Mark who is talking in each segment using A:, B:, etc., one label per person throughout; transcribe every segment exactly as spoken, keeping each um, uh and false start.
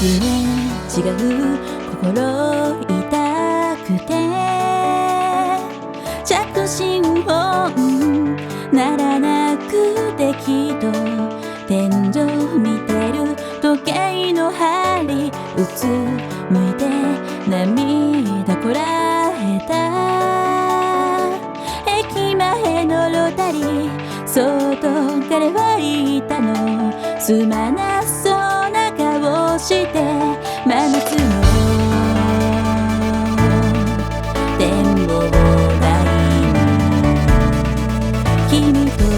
A: れ違う心痛くて着信音ならなくてきっと天井見てる時計の針うつむいて涙こらえた駅前のロータリーそっと彼は言ったのすまなそうな顔して真夏の展望台に君と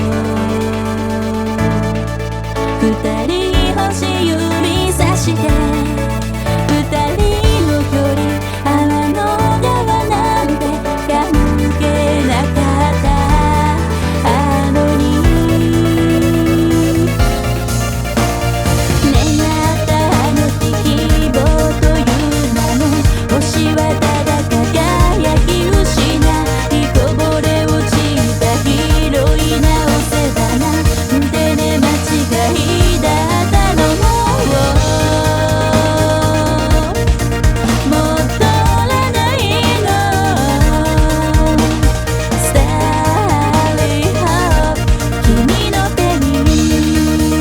A: 二人星指さして二人の距離天の川なんて関係なかったあのに願ったあの日希望という名の星はただ輝き失いこぼれ落ちた広いなおせばなでね間違いだったのも戻らないの Starry Hope 君の手に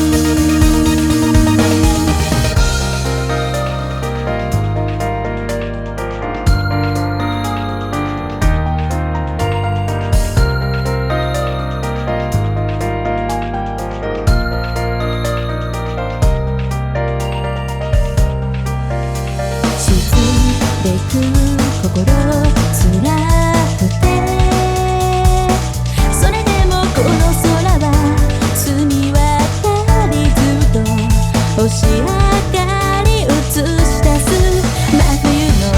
A: 沈んでく心辛くてそれでもこの空は澄み渡りずっと星明かり映し出す真冬の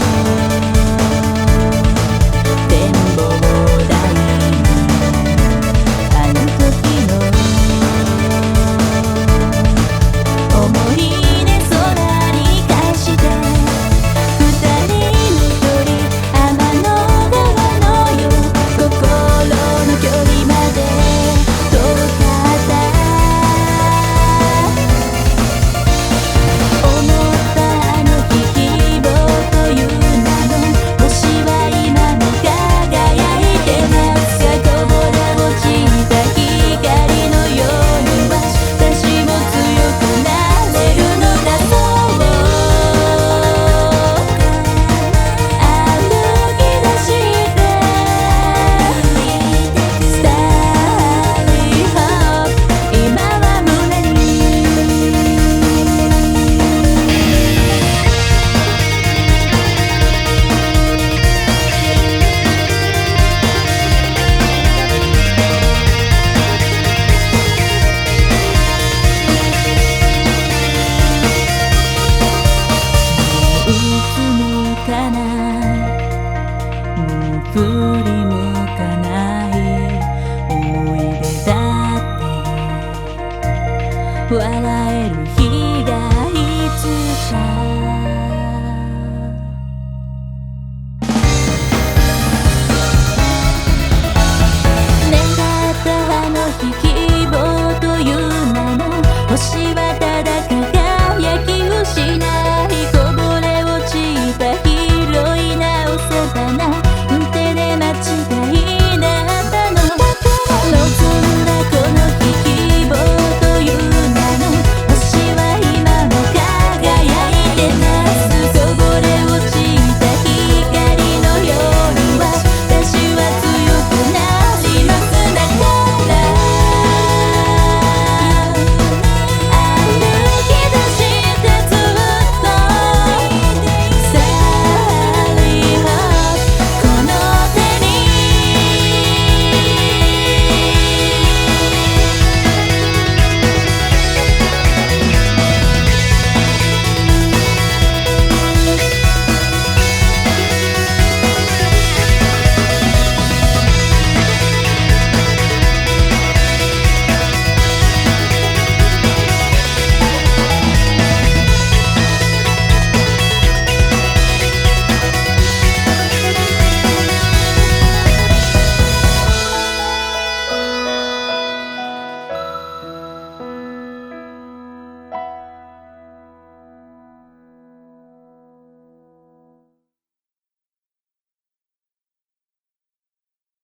A: 展望台にあの時の思い出空に返して二人の距離天の川のよ心の距離まで遠かった思ったあの日希望という名の星は今も輝いてますがこぼれ落ちた光のように私も強くなれるのだそう歩き出してスターリーホープ今は胸にうつむかないもう振り向かない思い出だって笑える日がいつか